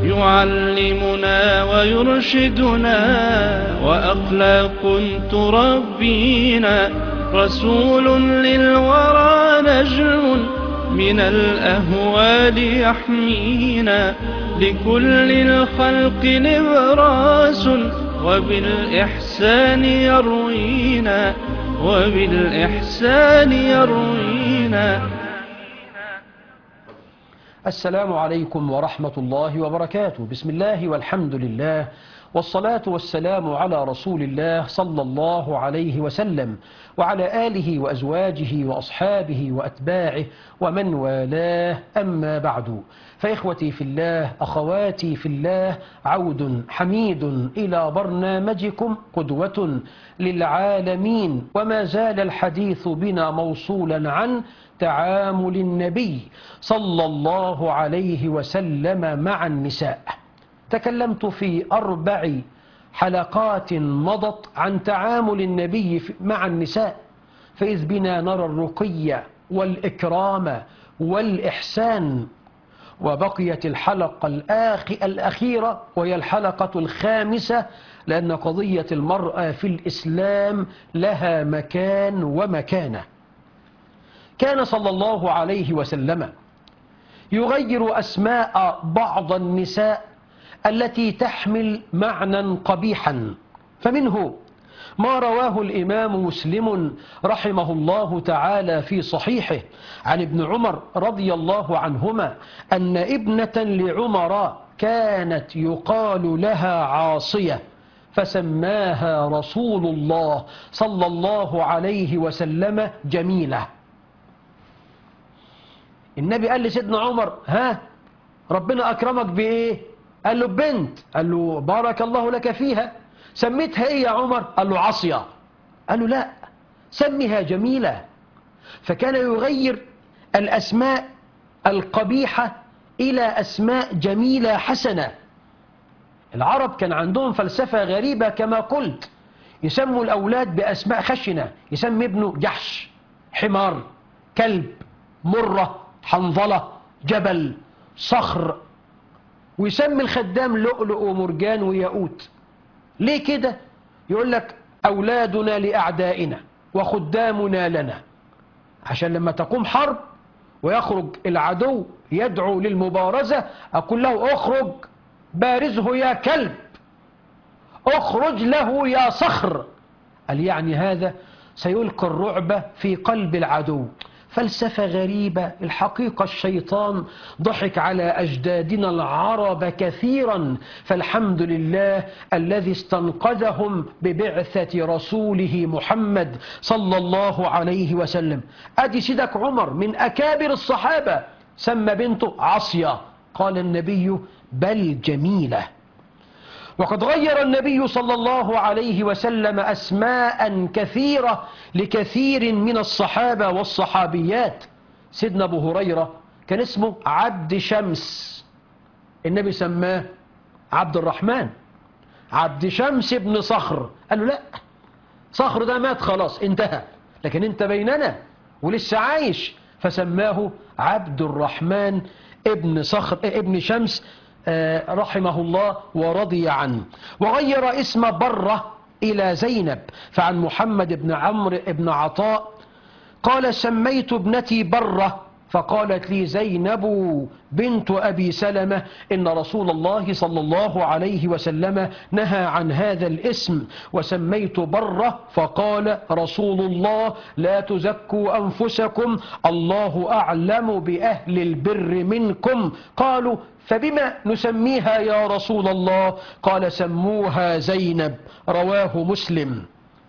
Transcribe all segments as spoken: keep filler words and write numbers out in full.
يعلمنا ويرشدنا وأخلاق تربينا، رسول للورى نجم من الأهوال يحمينا، لكل الخلق نبراس وبالإحسان يروينا، وبالإحسان يروينا. السلام عليكم ورحمة الله وبركاته. بسم الله والحمد لله، والصلاة والسلام على رسول الله صلى الله عليه وسلم وعلى آله وأزواجه وأصحابه وأتباعه ومن والاه، أما بعد. فإخوتي في الله، أخواتي في الله، عود حميد إلى برنامجكم قدوة للعالمين، وما زال الحديث بنا موصولا عن تعامل النبي صلى الله عليه وسلم مع النساء. تكلمت في أربع حلقات مضت عن تعامل النبي مع النساء، فإذ بنا نرى الرقي والإكرام والإحسان. وبقيت الحلقة الأخيرة وهي الحلقة الخامسة، لأن قضية المرأة في الإسلام لها مكان ومكانة. كان صلى الله عليه وسلم يغير أسماء بعض النساء التي تحمل معنى قبيحا، فمنه ما رواه الإمام مسلم رحمه الله تعالى في صحيحه عن ابن عمر رضي الله عنهما أن ابنة لعمر كانت يقال لها عاصية، فسماها رسول الله صلى الله عليه وسلم جميلة. النبي قال لسيدنا عمر: ها ربنا أكرمك بإيه؟ قال له: بنت. قال له: بارك الله لك فيها. سميتها إيه يا عمر؟ قال له: عاصية. قال له: لا، سميها جميلة. فكان يغير الأسماء القبيحة إلى أسماء جميلة حسنة. العرب كان عندهم فلسفة غريبة كما قلت، يسموا الأولاد بأسماء خشنة، يسمي ابنه جحش، حمار، كلب، مرة، حنظلة، جبل، صخر، ويسمي الخدام لؤلؤ ومرجان وياقوت. ليه كده؟ يقول لك أولادنا لأعدائنا وخدامنا لنا، عشان لما تقوم حرب ويخرج العدو يدعو للمبارزة أقول له: اخرج بارزه يا كلب، اخرج له يا صخر. قال يعني هذا سيلقي الرعب في قلب العدو. فلسفة غريبة. الحقيقة الشيطان ضحك على أجدادنا العرب كثيرا، فالحمد لله الذي استنقذهم ببعثة رسوله محمد صلى الله عليه وسلم. أدي سيدك عمر من أكابر الصحابة سمى بنته عاصية، قال النبي: بل جميلة. وقد غير النبي صلى الله عليه وسلم أسماء كثيرة لكثير من الصحابة والصحابيات. سيدنا أبو هريرة كان اسمه عبد شمس، النبي سماه عبد الرحمن. عبد شمس بن صخر، قال له: لا، صخر ده مات خلاص انتهى، لكن انت بيننا ولسه عايش، فسماه عبد الرحمن ابن صخر ابن شمس رحمه الله ورضي عنه. وغير اسم برة إلى زينب، فعن محمد بن عمرو بن عطاء قال: سميت ابنتي برة، فقالت لي زينب بنت أبي سلمة إن رسول الله صلى الله عليه وسلم نهى عن هذا الاسم، وسميت برة، فقال رسول الله: لا تزكوا أنفسكم، الله أعلم بأهل البر منكم. قالوا: فبما نسميها يا رسول الله؟ قال: سموها زينب. رواه مسلم.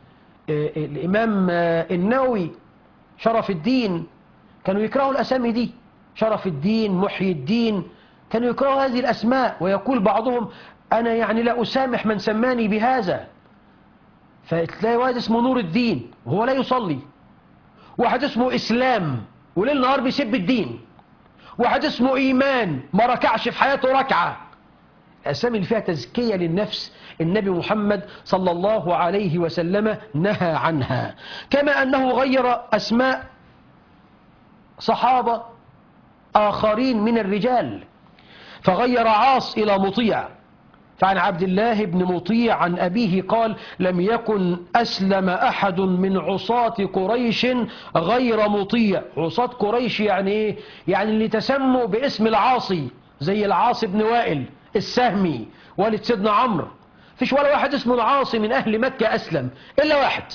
الإمام النووي شرف الدين كانوا يكرهوا الأسامي دي، شرف الدين، محي الدين، كانوا يكرهوا هذه الأسماء، ويقول بعضهم: أنا يعني لا أسامح من سماني بهذا. فتلاقي واحد اسمه نور الدين وهو لا يصلي، واحد اسمه إسلام وليل نهار بيسب الدين، واحد اسمه إيمان ما ركعش في حياته ركعة. الأسامي اللي فيها تزكية للنفس النبي محمد صلى الله عليه وسلم نهى عنها. كما أنه غير أسماء صحابة آخرين من الرجال، فغير عاص إلى مطيع. فعن عبد الله بن مطيع عن أبيه قال لم يكن أسلم أحد من عصاة قريش غير مطيع. عصاة قريش يعني إيه؟ يعني اللي تسموا باسم العاصي، زي العاص بن وائل السهمي والد سيدنا عمرو. فيش ولا واحد اسمه العاصي من أهل مكة أسلم إلا واحد.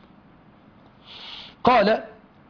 قال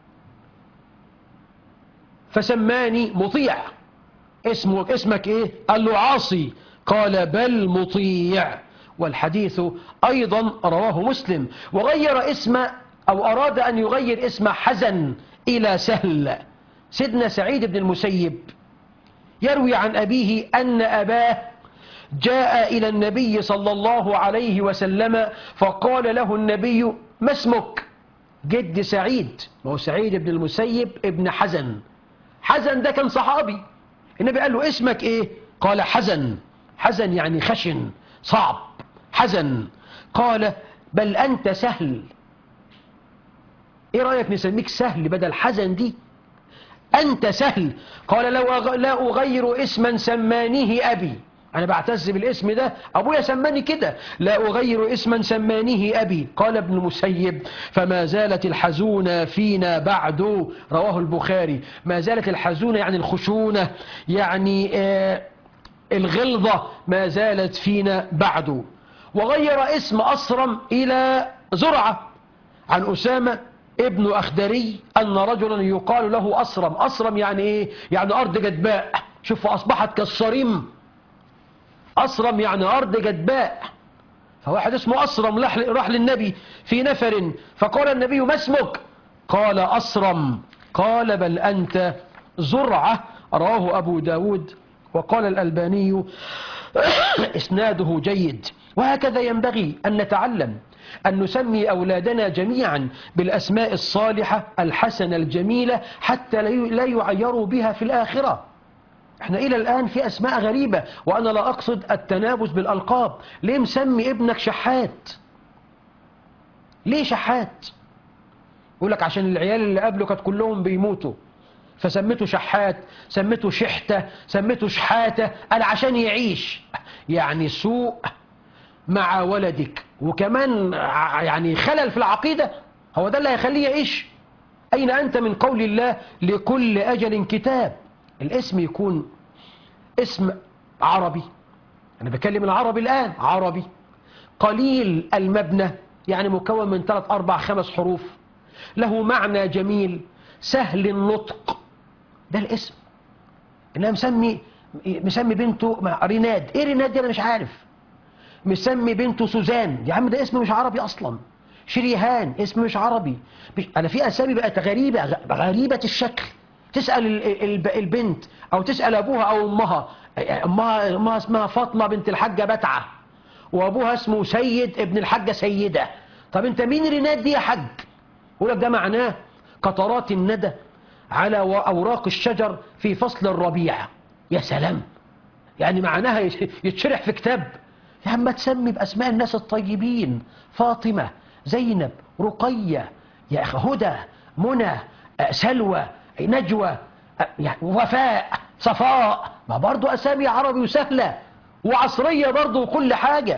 فسماني مطيع. اسمك اسمك ايه؟ قال له عاصي. قال بل مطيع. والحديث أيضا رواه مسلم. وغير اسم أو أراد أن يغير اسم حزن إلى سهل. سيدنا سعيد بن المسيب يروي عن أبيه أن أباه جاء إلى النبي صلى الله عليه وسلم فقال له النبي ما اسمك؟ جد سعيد، ما هو سعيد بن المسيب ابن حزن. حزن ده كان صحابي. النبي قال له اسمك ايه؟ قال حزن. حزن يعني خشن صعب، حزن. قال بل أنت سهل. ايه رأيك نسميك سهل بدل حزن دي؟ أنت سهل. قال لو أغ... لا أغير اسما سمانيه أبي. أنا بعتز بالاسم ده، أبويا سماني كده. لا أغير اسما سمانيه أبي. قال ابن المسيب فما زالت الحزونة فينا بعد. رواه البخاري. ما زالت الحزونة يعني الخشونة، يعني آه الغلظة ما زالت فينا بعد. وغير اسم أصرم إلى زرعة. عن أسامة ابن أخدري أن رجلا يقال له أصرم. أصرم يعني إيه؟ يعني أرض جدباء. شوف أصبحت كالصريم. أصرم يعني أرض جدباء. فواحد اسمه أصرم راح للنبي في نفر فقال النبي ما اسمك؟ قال أصرم. قال بل أنت زرعة. رواه أبو داود. وقال الألباني إسناده جيد. وهكذا ينبغي أن نتعلم أن نسمي أولادنا جميعا بالأسماء الصالحة الحسنة الجميلة حتى لا يعيروا بها في الآخرة. احنا إلى الآن في أسماء غريبة، وأنا لا أقصد التنابز بالألقاب. ليه مسمي ابنك شحات؟ ليه شحات؟ يقول لك عشان العيال اللي قبله كانت كلهم بيموتوا فسميته شحات، سميته شحتة، سميته شحاتة. قال عشان يعيش. يعني سوء مع ولدك وكمان يعني خلل في العقيدة. هو ده اللي هيخليه يعيش؟ أين أنت من قول الله لكل أجل كتاب؟ الاسم يكون اسم عربي. أنا بكلم العربي الآن، عربي قليل المبنى، يعني مكون من ثلاث أربع خمس حروف، له معنى جميل، سهل النطق. ده الاسم. أنا مسمي مسمي بنته ريناد. إيه ريناد دي؟ أنا مش عارف. مسمي بنته سوزان. يا عم ده اسم مش عربي أصلا. شريهان اسم مش عربي. أنا في أسامي بقت غريبة غريبة الشكل. تسأل البنت أو تسأل أبوها أو أمها. أمها, أمها اسمها فاطمة بنت الحاجة بتعة، وأبوها اسمه سيد ابن الحاجة سيدة. طب أنت مين ريناد دي يا حاج؟ يقول لك ده معناه قطرات الندى على أوراق الشجر في فصل الربيع. يا سلام، يعني معناها يتشرح في كتاب. يا عم تسمي بأسماء الناس الطيبين. فاطمة، زينب، رقية، يا أخي هدى، منى، سلوى، نجوى، يعني وفاء، صفاء. ما برضو أسامي عربي وسهلة وعصرية برضو وكل حاجة.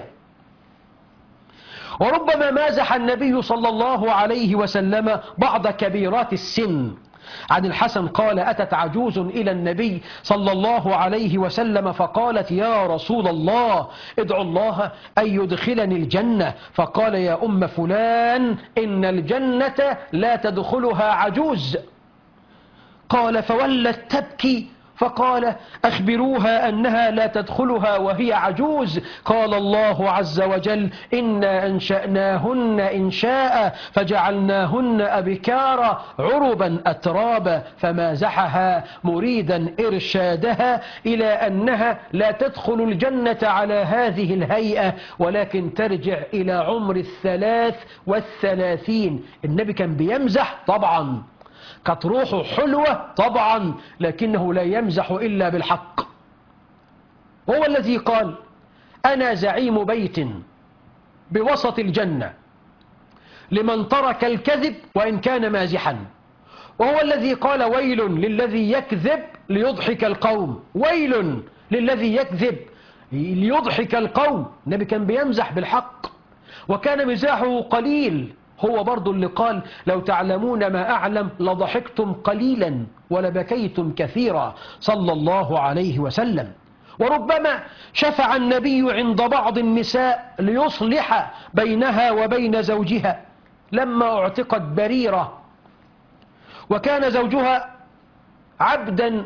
وربما مازح النبي صلى الله عليه وسلم بعض كبيرات السن. عن الحسن قال أتت عجوز إلى النبي صلى الله عليه وسلم فقالت يا رسول الله ادعو الله أن يدخلني الجنة. فقال يا أم فلان إن الجنة لا تدخلها عجوز. قال فولت تبكي فقال أخبروها أنها لا تدخلها وهي عجوز. قال الله عز وجل إنا أنشأناهن إنشاء فجعلناهن أبكارا عربا أترابا. فمازحها مريدا إرشادها إلى أنها لا تدخل الجنة على هذه الهيئة ولكن ترجع إلى عمر الثلاث والثلاثين. النبي كان بيمزح طبعا، كانت روحه حلوة طبعا، لكنه لا يمزح إلا بالحق. هو الذي قال أنا زعيم بيت بوسط الجنة لمن ترك الكذب وإن كان مازحا. وهو الذي قال ويل للذي يكذب ليضحك القوم، ويل للذي يكذب ليضحك القوم. النبي كان بيمزح بالحق وكان مزاحه قليل. هو برضو اللي قال لو تعلمون ما أعلم لضحكتم قليلا ولبكيتم كثيرا صلى الله عليه وسلم. وربما شفع النبي عند بعض النساء ليصلح بينها وبين زوجها لما اعتقت بريرة وكان زوجها عبدا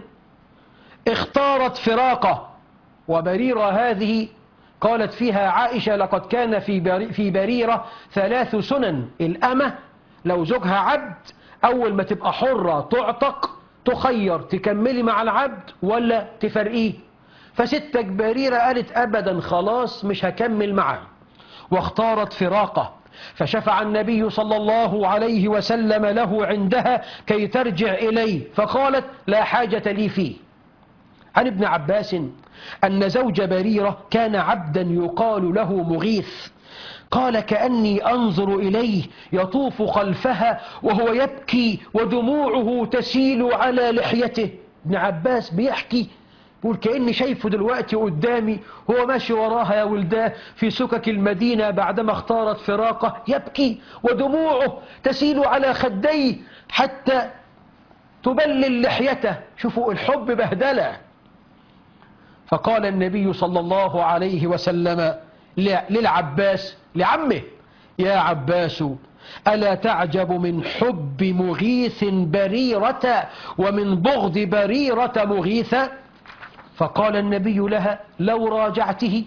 اختارت فراقه. وبريرة هذه قالت فيها عائشة لقد كان في في بريرة ثلاث سنن. الأمة لو زوجها عبد أول ما تبقى حرة تعتق تخير تكملي مع العبد ولا تفرقيه. فستك بريرة قالت أبدا خلاص مش هكمل معه واختارت فراقه. فشفع النبي صلى الله عليه وسلم له عندها كي ترجع إليه فقالت لا حاجة لي فيه. عن ابن عباس أن زوج بريرة كان عبدا يقال له مغيث. قال كأني أنظر إليه يطوف خلفها وهو يبكي ودموعه تسيل على لحيته. ابن عباس بيحكي بيقول كأني شايفه دلوقتي قدامي هو ماشي وراها يا ولداه في سكك المدينة بعدما اختارت فراقه يبكي ودموعه تسيل على خديه حتى تبلل لحيته. شوفوا الحب بهدله. فقال النبي صلى الله عليه وسلم للعباس لعمه يا عباس ألا تعجب من حب مغيث بريرة ومن بغض بريرة مغيثة؟ فقال النبي لها لو راجعته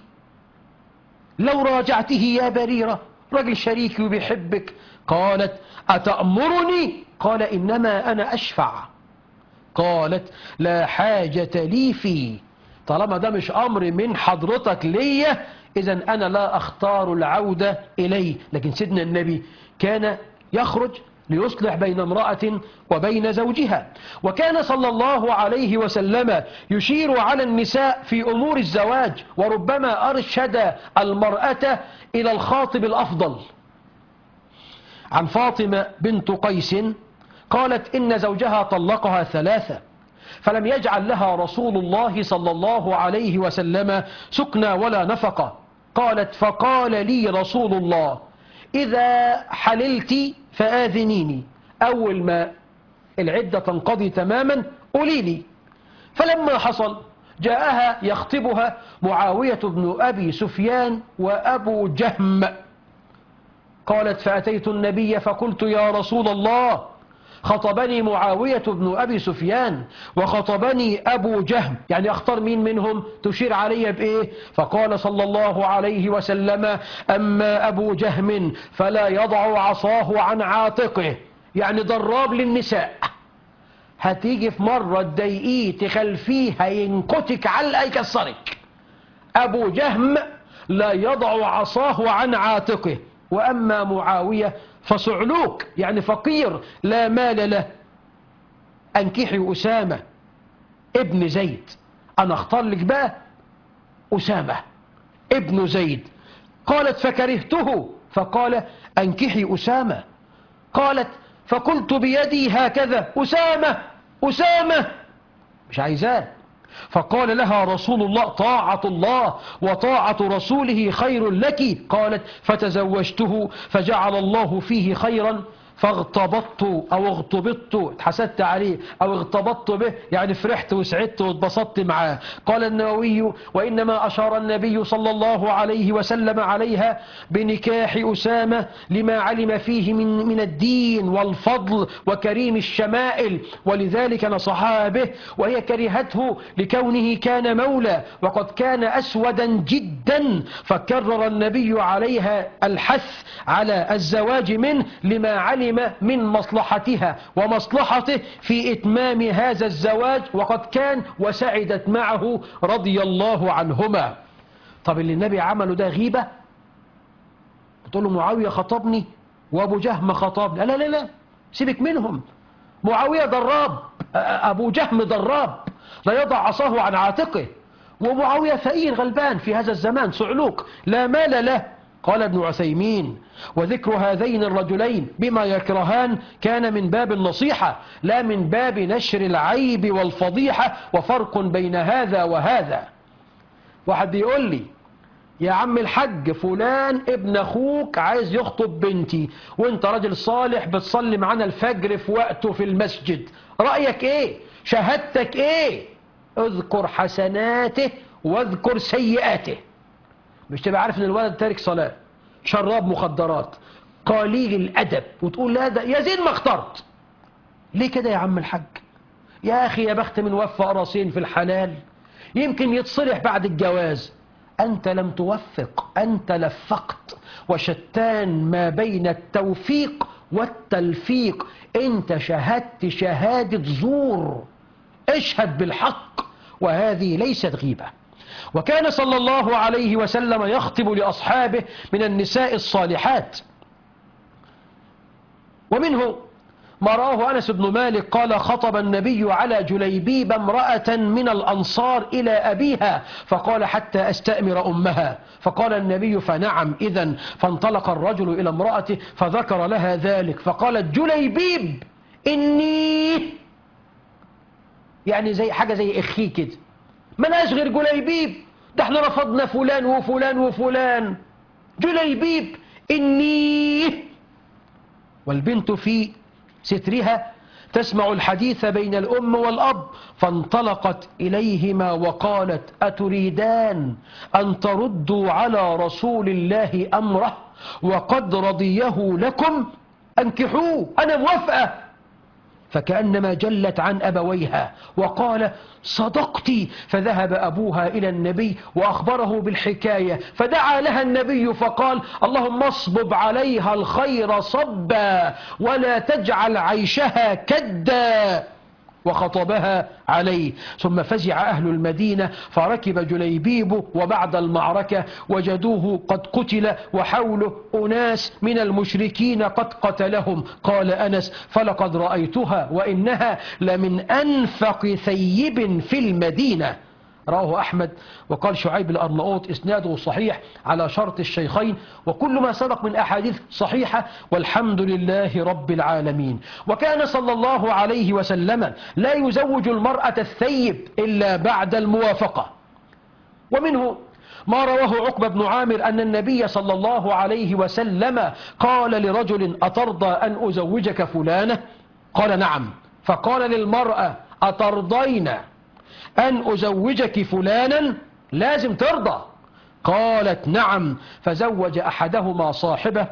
لو راجعته يا بريرة رجل شريكي وبيحبك. قالت أتأمرني؟ قال إنما أنا أشفع. قالت لا حاجة لي فيه. طالما ده مش أمر من حضرتك ليا إذن أنا لا أختار العودة إليه. لكن سيدنا النبي كان يخرج ليصلح بين امرأة وبين زوجها. وكان صلى الله عليه وسلم يشير على النساء في أمور الزواج وربما أرشد المرأة إلى الخاطب الأفضل. عن فاطمة بنت قيس قالت إن زوجها طلقها ثلاثة فلم يجعل لها رسول الله صلى الله عليه وسلم سكنى ولا نفقة. قالت فقال لي رسول الله إذا حللت فآذنيني أول ما العدة تنقضي تماما قولي لي. فلما حصل جاءها يخطبها معاوية بن أبي سفيان وأبو جهم. قالت فأتيت النبي فقلت يا رسول الله خطبني معاوية بن أبي سفيان وخطبني أبو جهم يعني أختار مين منهم تشير علي بإيه؟ فقال صلى الله عليه وسلم أما أبو جهم فلا يضع عصاه عن عاتقه يعني ضراب للنساء. هتيجي في مرة تضايقيه تخلفيه هينكتك علقة يكسرك. أبو جهم لا يضع عصاه عن عاتقه. وأما معاوية فصعلوك يعني فقير لا مال له. أنكحي أسامة ابن زيد. أنا اختار لك بقى أسامة ابن زيد. قالت فكرهته فقال أنكحي أسامة. قالت فقلت بيدي هكذا أسامة أسامة مش عايزاه. فقال لها رسول الله طاعة الله وطاعة رسوله خير لك. قالت فتزوجته فجعل الله فيه خيرا فاغتبطت أو اغتبطت اتحسدت عليه أو اغتبطت به يعني فرحت وسعدت واتبسطت معاه. قال النووي وإنما أشار النبي صلى الله عليه وسلم عليها بنكاح أسامة لما علم فيه من, من الدين والفضل وكريم الشمائل ولذلك نصحها به وهي كرهته لكونه كان مولى وقد كان أسودا جدا. فكرر النبي عليها الحث على الزواج منه لما علم من مصلحتها ومصلحته في إتمام هذا الزواج وقد كان وسعدت معه رضي الله عنهما. طب اللي النبي عمله ده غيبة؟ بتقول له معاوية خطبني وأبو جهم خطبني. لا لا لا سيبك منهم. معاوية ضراب أبو جهم ضراب لا يضع عصاه عن عاتقه. ومعاوية فقير غلبان في هذا الزمان صعلوك لا مال له. قال ابن عثيمين وذكر هذين الرجلين بما يكرهان كان من باب النصيحة لا من باب نشر العيب والفضيحة وفرق بين هذا وهذا. واحد بيقول لي يا عم الحج فلان ابن اخوك عايز يخطب بنتي، وانت راجل صالح بتصلي معانا الفجر في وقته في المسجد، رأيك ايه؟ شهادتك ايه؟ اذكر حسناته واذكر سيئاته. مش تبقى عارف ان الولد تارك صلاة، شراب مخدرات، قليل الادب، وتقول لا ده يا زين ما اخترت. ليه كده يا عم الحج؟ يا اخي يا بخت من وفى راسين في الحلال، يمكن يتصلح بعد الجواز. أنت لم توفق، أنت لفقت، وشتان ما بين التوفيق والتلفيق. أنت شهدت شهادة زور، اشهد بالحق، وهذه ليست غيبة. وكان صلى الله عليه وسلم يخطب لأصحابه من النساء الصالحات، ومنه ما رواه أنس بن مالك قال خطب النبي على جليبيب امرأة من الأنصار إلى أبيها فقال حتى أستأمر أمها، فقال النبي فنعم إذن. فانطلق الرجل إلى امرأته فذكر لها ذلك، فقالت جليبيب إني، يعني زي حاجة زي إخي كده، ما غير جليبيب، ده احنا رفضنا فلان وفلان وفلان، جليبيب إني. والبنت في سترها تسمع الحديث بين الأم والأب، فانطلقت إليهما وقالت أتريدان أن تردوا على رسول الله أمره وقد رضيه لكم؟ أنكحوه، أنا موافقة. فكأنما جلت عن أبويها وقال صدقتي. فذهب أبوها إلى النبي وأخبره بالحكاية، فدعا لها النبي فقال اللهم اصبب عليها الخير صبا ولا تجعل عيشها كدا، وخطبها عليه. ثم فزع أهل المدينة فركب جليبيب، وبعد المعركة وجدوه قد قتل وحوله أناس من المشركين قد قتلهم. قال أنس فلقد رأيتها وإنها لمن أنفق ثيب في المدينة. رواه أحمد. وقال شعيب الأرناؤوط إسناده صحيح على شرط الشيخين، وكل ما سبق من أحاديث صحيحة، والحمد لله رب العالمين. وكان صلى الله عليه وسلم لا يزوج المرأة الثيب إلا بعد الموافقة. ومنه ما رواه عقبة بن عامر أن النبي صلى الله عليه وسلم قال لرجل أترضى أن أزوجك فلانة؟ قال نعم. فقال للمرأة أترضين أن أزوجك فلانا؟ لازم ترضى. قالت نعم. فزوج أحدهما صاحبه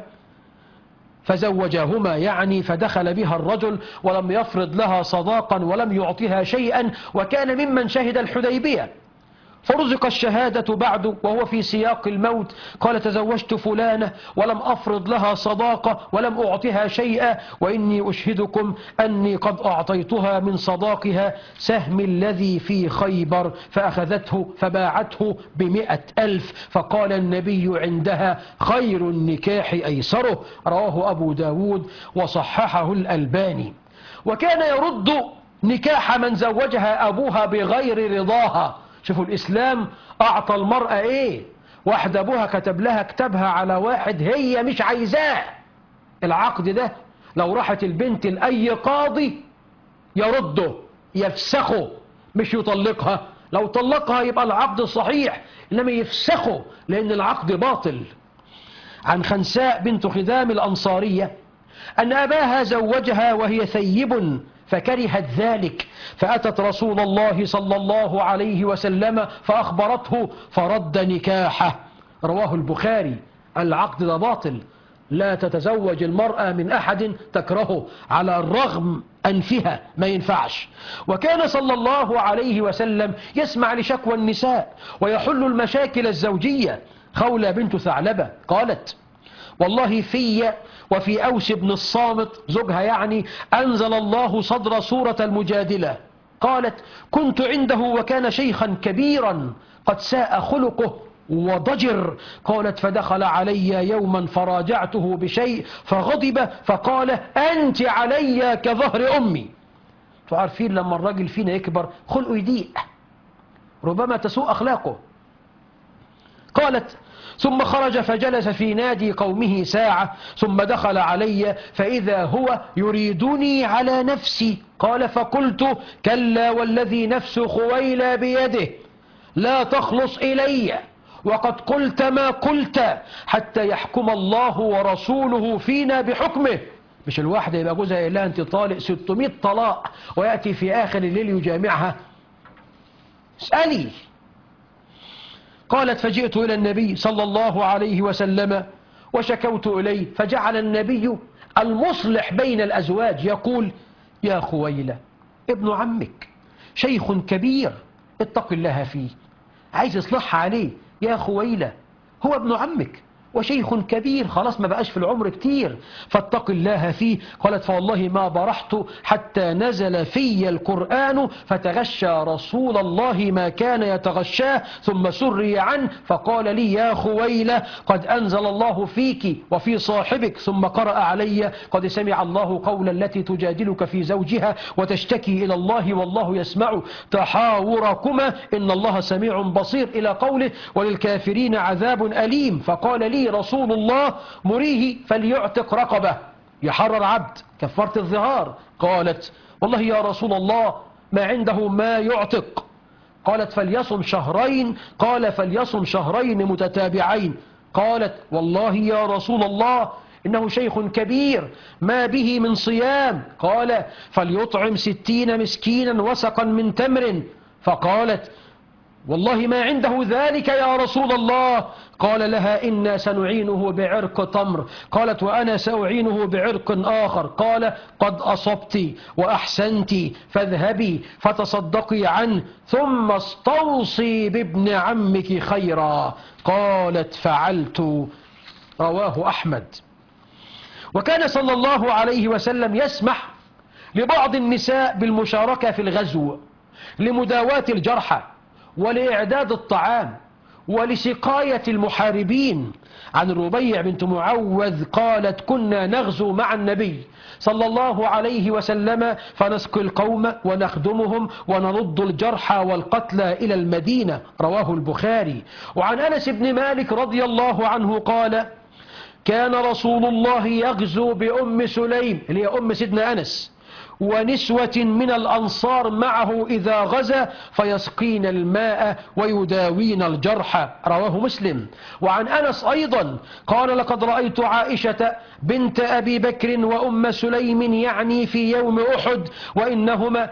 فزوجهما يعني، فدخل بها الرجل ولم يفرض لها صداقا ولم يعطها شيئا، وكان ممن شهد الحديبية، فرزق الشهادة بعد وهو في سياق الموت. قال تزوجت فلانة ولم أفرض لها صداقة ولم أعطها شيئا، وإني أشهدكم أني قد أعطيتها من صداقها سهم الذي في خيبر، فأخذته فباعته بمئة ألف. فقال النبي عندها خير النكاح أيسره. رواه أبو داود وصححه الألباني. وكان يرد نكاح من زوجها أبوها بغير رضاها. شوفوا الإسلام أعطى المرأة إيه؟ واحد أبوها كتب لها كتابها على واحد هي مش عايزاه، العقد ده لو راحت البنت لأي قاضي يرده يفسخه، مش يطلقها. لو طلقها يبقى العقد صحيح، إنما يفسخه لأن العقد باطل. عن خنساء بنت خذام الأنصارية أن أباها زوجها وهي ثيب فكرهت ذلك، فأتت رسول الله صلى الله عليه وسلم فأخبرته فرد نكاحه. رواه البخاري. العقد ده باطل، لا تتزوج المرأة من أحد تكرهه على الرغم أنفها، ما ينفعش. وكان صلى الله عليه وسلم يسمع لشكوى النساء ويحل المشاكل الزوجية. خولة بنت ثعلبة قالت والله في وفي أوس بن الصامت زوجها يعني أنزل الله صدر سورة المجادلة. قالت كنت عنده وكان شيخا كبيرا قد ساء خلقه وضجر. قالت فدخل علي يوما فراجعته بشيء فغضب فقال أنت علي كظهر أمي. تعرفين لما الراجل فينا يكبر خلقه يضيق، ربما تسوء أخلاقه. قالت ثم خرج فجلس في نادي قومه ساعة ثم دخل علي فإذا هو يريدني على نفسي. قال فقلت كلا والذي نفس خويلى بيده لا تخلص إلي وقد قلت ما قلت حتى يحكم الله ورسوله فينا بحكمه. مش الواحدة يبقى جوزها يقول لها أنت طالق ستمائة طلاق ويأتي في آخر الليل يجامعها؟ اسألي. قالت فجئت إلى النبي صلى الله عليه وسلم وشكوت إليه، فجعل النبي المصلح بين الأزواج يقول: يا خويلة ابن عمك شيخ كبير اتق الله فيه. عايز يصلحها عليه. يا خويلة هو ابن عمك وشيخ كبير، خلاص ما بقاش في العمر كتير، فاتق الله فيه. قالت: فوالله ما برحت حتى نزل في القرآن فتغشى رسول الله ما كان يتغشاه ثم سري عنه فقال لي: يا خويلة قد أنزل الله فيك وفي صاحبك، ثم قرأ علي: قد سمع الله قول التي تجادلك في زوجها وتشتكي إلى الله والله يسمع تحاوركما إن الله سميع بصير، إلى قوله: وللكافرين عذاب أليم. فقال لي رسول الله: مريه فليعتق رقبة، يحرر عبد كفارة الظهار. قالت: والله يا رسول الله ما عنده ما يعتق. قالت: فليصم شهرين. قال: فليصم شهرين متتابعين. قالت: والله يا رسول الله إنه شيخ كبير ما به من صيام. قال: فليطعم ستين مسكينا وسقا من تمر. فقالت: والله ما عنده ذلك يا رسول الله. قال لها: إنا سنعينه بعرق تمر. قالت: وأنا سأعينه بعرق آخر. قال: قد أصبت وأحسنت، فاذهبي فتصدقي عنه ثم استوصي بابن عمك خيرا. قالت: فعلت. رواه أحمد. وكان صلى الله عليه وسلم يسمح لبعض النساء بالمشاركة في الغزو لمداواة الجرحى ولإعداد الطعام ولسقاية المحاربين. عن الربيع بنت معوذ قالت: كنا نغزو مع النبي صلى الله عليه وسلم فنسقي القوم ونخدمهم ونرد الجرحى والقتلى إلى المدينة. رواه البخاري. وعن أنس بن مالك رضي الله عنه قال: كان رسول الله يغزو بأم سليم اللي هي أم سيدنا أنس ونسوة من الأنصار معه إذا غزا فيسقين الماء ويداوين الجرحى. رواه مسلم. وعن أنس أيضا قال: لقد رأيت عائشة بنت أبي بكر وأم سليم يعني في يوم أحد وإنهما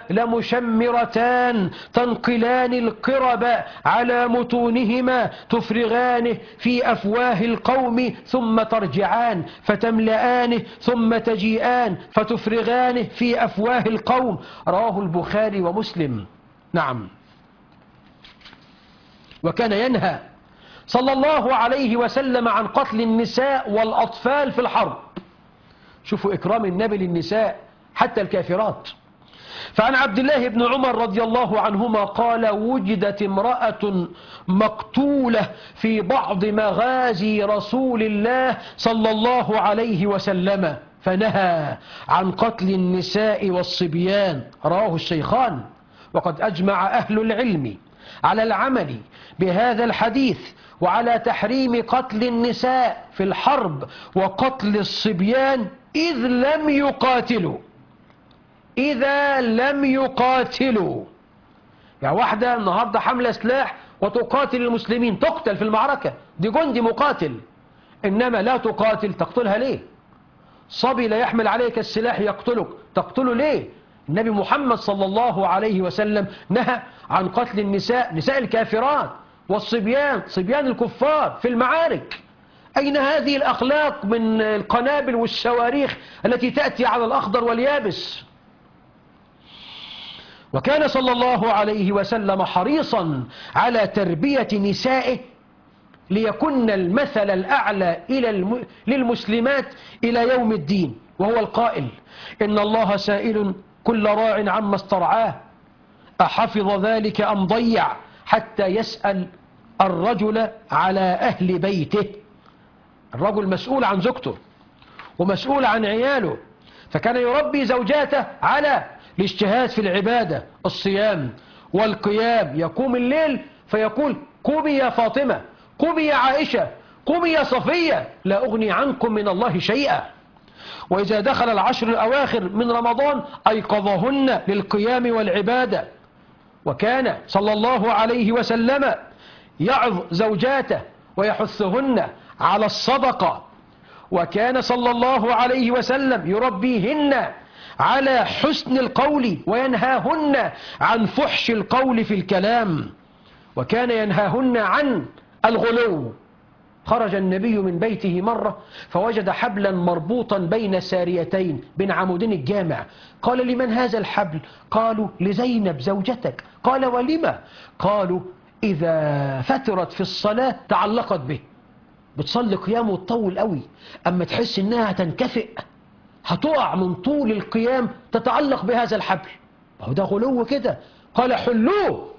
لمشمرتان تنقلان القرب على متونهما تفرغانه في أفواه القوم ثم ترجعان فتملآنه ثم تجيئان فتفرغانه في أفواه أفواه القوم. رواه البخاري ومسلم. نعم. وكان ينهى صلى الله عليه وسلم عن قتل النساء والأطفال في الحرب. شوفوا إكرام النبي للنساء حتى الكافرات. فعن عبد الله بن عمر رضي الله عنهما قال: وجدت امرأة مقتولة في بعض مغازي رسول الله صلى الله عليه وسلم فنهى عن قتل النساء والصبيان. رواه الشيخان. وقد أجمع أهل العلم على العمل بهذا الحديث وعلى تحريم قتل النساء في الحرب وقتل الصبيان إذ لم يقاتلوا. إذا لم يقاتلوا، يعني واحدة النهاردة حملة سلاح وتقاتل المسلمين تقتل في المعركة، دي جندي مقاتل. إنما لا تقاتل، تقتلها ليه؟ صبي لا يحمل عليك السلاح يقتلك، تقتله ليه؟ النبي محمد صلى الله عليه وسلم نهى عن قتل النساء، نساء الكافرات، والصبيان، صبيان الكفار في المعارك. أين هذه الأخلاق من القنابل والشواريخ التي تأتي على الأخضر واليابس؟ وكان صلى الله عليه وسلم حريصا على تربية نسائه ليكن المثل الأعلى إلى الم... للمسلمات إلى يوم الدين، وهو القائل: إن الله سائل كل راع عما استرعاه أحفظ ذلك أم ضيع، حتى يسأل الرجل على أهل بيته. الرجل مسؤول عن زوجته ومسؤول عن عياله، فكان يربي زوجاته على الاجتهاد في العبادة، الصيام والقيام، يقوم الليل فيقول: قومي يا فاطمة، قومي يا عائشة، قومي يا صفية، لا أغني عنكم من الله شيئا. وإذا دخل العشر الأواخر من رمضان أيقظهن للقيام والعبادة وكان صلى الله عليه وسلم يعظ زوجاته ويحثهن على الصدقة، وكان صلى الله عليه وسلم يربيهن على حسن القول وينهاهن عن فحش القول في الكلام، وكان ينهاهن عن الغلو. خرج النبي من بيته مرة فوجد حبلا مربوطا بين ساريتين بين عمودين الجامع. قال: لمن هذا الحبل؟ قالوا: لزينب زوجتك. قال: ولما؟ قالوا: إذا فترت في الصلاة تعلقت به. بتصلي قيام وتطول قوي، أما تحس إنها تنكفئ هتقع من طول القيام تتعلق بهذا الحبل. وهو ده غلو كده. قال: حلوه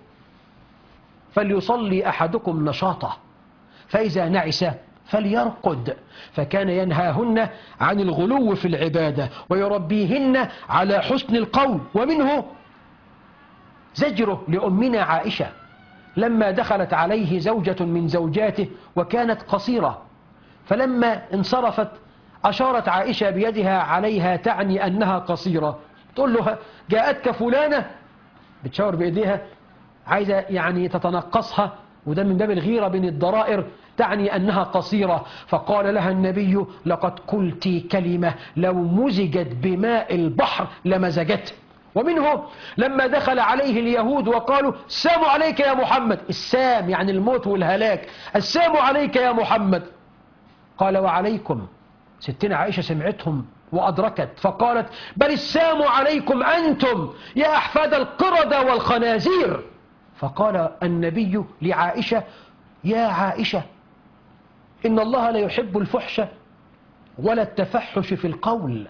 فليصلي أحدكم نشاطه، فإذا نعس فليرقد. فكان ينهاهن عن الغلو في العبادة ويربيهن على حسن القول. ومنه زجره لأمنا عائشة لما دخلت عليه زوجة من زوجاته وكانت قصيرة، فلما انصرفت أشارت عائشة بيدها عليها تعني أنها قصيرة. تقول له: جاءتك فلانة، بتشاور بإيديها عايزة يعني تتنقصها، وده من باب الغيرة بين الضرائر، تعني أنها قصيرة. فقال لها النبي: لقد قلت كلمة لو مزجت بماء البحر لمزجته. ومنه لما دخل عليه اليهود وقالوا: السلام عليك يا محمد. السام يعني الموت والهلاك. السلام عليك يا محمد. قال: وعليكم. ستنا عائشة سمعتهم وأدركت فقالت: بل السلام عليكم أنتم يا أحفاد القردة والخنازير. فقال النبي لعائشة: يا عائشة، إن الله لا يحب الفحش ولا التفحش في القول.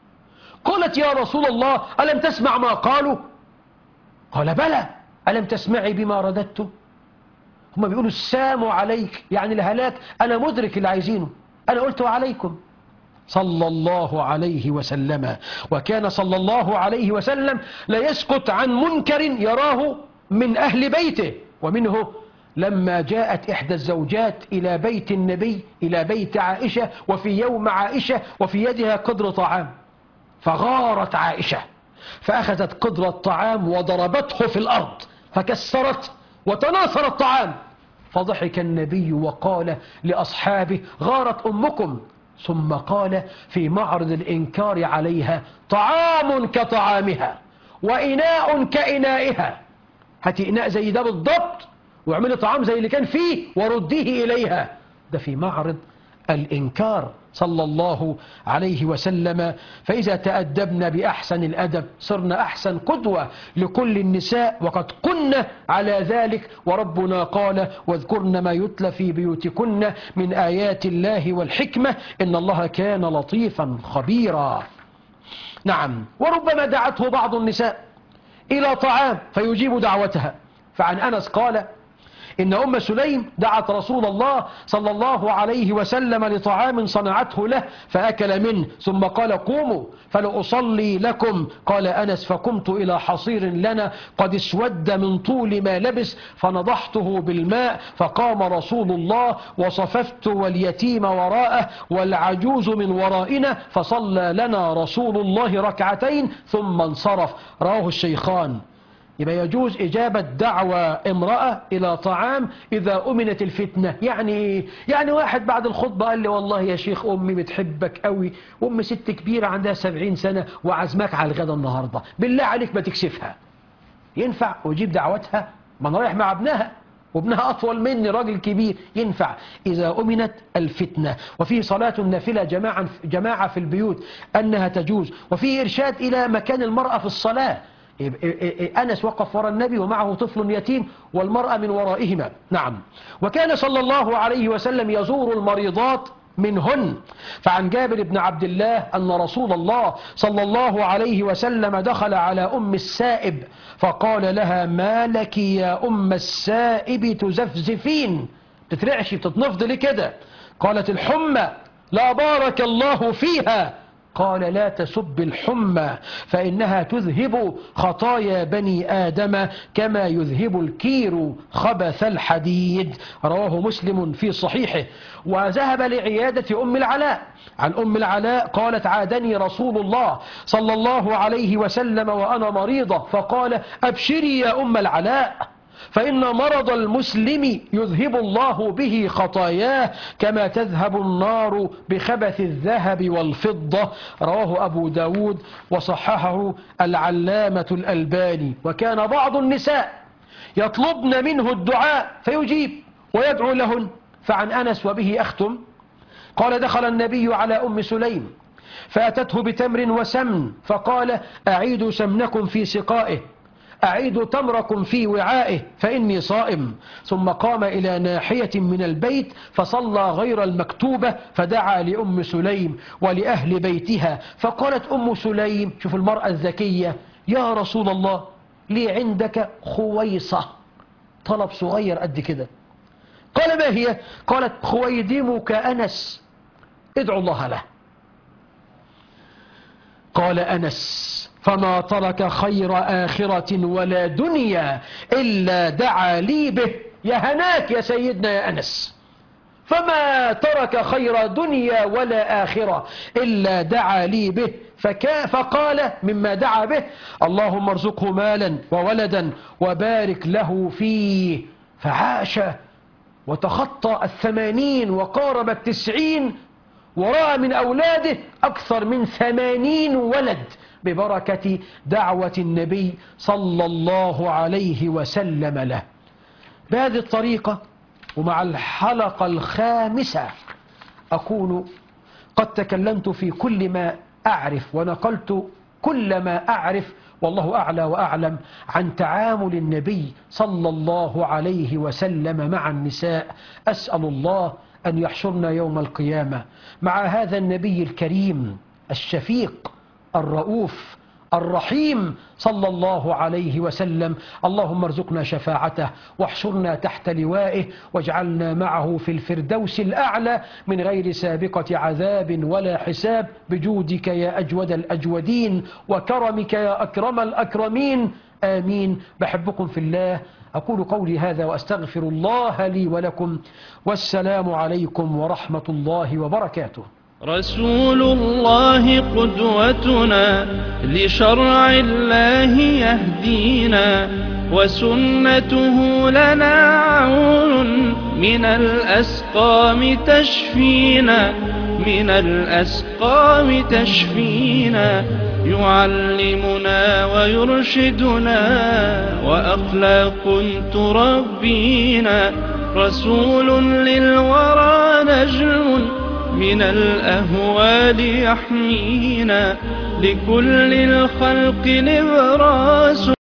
قالت: يا رسول الله، ألم تسمع ما قالوا؟ قال: بلى، ألم تسمعي بما رددت؟ هم بيقولوا السلام عليك يعني الهلاك، أنا مدرك اللي عايزينه، أنا قلت وعليكم. صلى الله عليه وسلم. وكان صلى الله عليه وسلم لا يسكت عن منكر يراه من أهل بيته. ومنه لما جاءت إحدى الزوجات إلى بيت النبي، إلى بيت عائشة، وفي يوم عائشة وفي يدها قدر طعام، فغارت عائشة فأخذت قدر الطعام وضربته في الأرض فكسرت وتناثر الطعام. فضحك النبي وقال لأصحابه: غارت أمكم. ثم قال في معرض الإنكار عليها: طعام كطعامها وإناء كإنائها. هاتي إناء زي ده بالضبط واعملي طعام زي اللي كان فيه ورديه إليها. ده في معرض الإنكار صلى الله عليه وسلم. فإذا تأدبنا بأحسن الأدب صرنا أحسن قدوة لكل النساء، وقد كنا على ذلك. وربنا قال: واذكرن ما يتلى في بيوتكن من آيات الله والحكمة إن الله كان لطيفا خبيرا. نعم. وربما دعته بعض النساء إلى طعام فيجيب دعوتها. فعن أنس قال: إن أم سليم دعت رسول الله صلى الله عليه وسلم لطعام صنعته له فأكل منه، ثم قال: قوموا فلأصلي لكم. قال أنس: فقمت إلى حصير لنا قد اسود من طول ما لبس فنضحته بالماء، فقام رسول الله وصففت واليتيم وراءه والعجوز من ورائنا، فصلى لنا رسول الله ركعتين ثم انصرف. رواه الشيخان. يبقى يجوز إجابة دعوة امرأة إلى طعام إذا أمنت الفتنة. يعني إيه؟ يعني واحد بعد الخطبة قال لي: والله يا شيخ أمي بتحبك قوي، وأم ست كبيرة عندها سبعين سنة وعزمك على الغدا النهاردة، بالله عليك ما تكسفها. ينفع ويجيب دعوتها؟ ما أنا رايح مع ابنها وابنها أطول مني، راجل كبير. ينفع إذا أمنت الفتنة. وفيه صلاة النافلة جماعة جماعة في البيوت أنها تجوز. وفيه إرشاد إلى مكان المرأة في الصلاة. أنس وقف وراء النبي ومعه طفل يتيم والمرأة من ورائهما. نعم. وكان صلى الله عليه وسلم يزور المريضات منهن. فعن جابر بن عبد الله أن رسول الله صلى الله عليه وسلم دخل على أم السائب فقال لها: ما لك يا أم السائب تزفزفين، تترعشي بتتنفض ليه كده؟ قالت: الحمى لا بارك الله فيها. قال لا تسب الحمى فإنها تذهب خطايا بني آدم كما يذهب الكير خبث الحديد. رواه مسلم في صحيحه. وذهب لعيادة أم العلاء. عن أم العلاء قالت عادني رسول الله صلى الله عليه وسلم وأنا مريضة فقال أبشري يا أم العلاء فإن مرض المسلم يذهب الله به خطاياه كما تذهب النار بخبث الذهب والفضة. رواه أبو داود وصححه العلامة الألباني. وكان بعض النساء يطلبن منه الدعاء فيجيب ويدعو لهن. فعن أنس وبه أختم قال دخل النبي على أم سليم فأتته بتمر وسمن فقال أعيدوا سمنكم في سقائه أعيدوا تمركم في وعائه فإني صائم. ثم قام إلى ناحية من البيت فصلى غير المكتوبة فدعا لأم سليم ولأهل بيتها. فقالت أم سليم شوف المرأة الذكية يا رسول الله لي عندك خويصة طلب صغير قد كده. قال ما هي؟ قالت خويدمك أنس ادعو الله له. قال أنس فما ترك خير آخرة ولا دنيا إلا دعا لي به. يا هناك يا سيدنا يا أنس فما ترك خير دنيا ولا آخرة إلا دعا لي به. فكا فقال مما دعا به اللهم ارزقه مالا وولدا وبارك له فيه. فعاش وتخطى الثمانين وقارب التسعين ورأى من أولاده أكثر من ثمانين ولد ببركة دعوة النبي صلى الله عليه وسلم له. بهذه الطريقة ومع الحلقة الخامسة أكون قد تكلمت في كل ما أعرف ونقلت كل ما أعرف والله أعلى وأعلم عن تعامل النبي صلى الله عليه وسلم مع النساء. أسأل الله أن يحشرنا يوم القيامة مع هذا النبي الكريم الشفيق الرؤوف الرحيم صلى الله عليه وسلم. اللهم ارزقنا شفاعته واحشرنا تحت لوائه واجعلنا معه في الفردوس الأعلى من غير سابقة عذاب ولا حساب بجودك يا أجود الأجودين وكرمك يا أكرم الأكرمين آمين. بحبكم في الله. أقول قولي هذا وأستغفر الله لي ولكم والسلام عليكم ورحمة الله وبركاته. رسول الله قدوتنا لشرع الله يهدينا وسنته لنا عون من الأسقام تشفينا من الأسقام تشفينا يعلمنا ويرشدنا وأخلاق تربينا رسول للورى نجم من الأهوال يحمينا لكل الخلق نبراس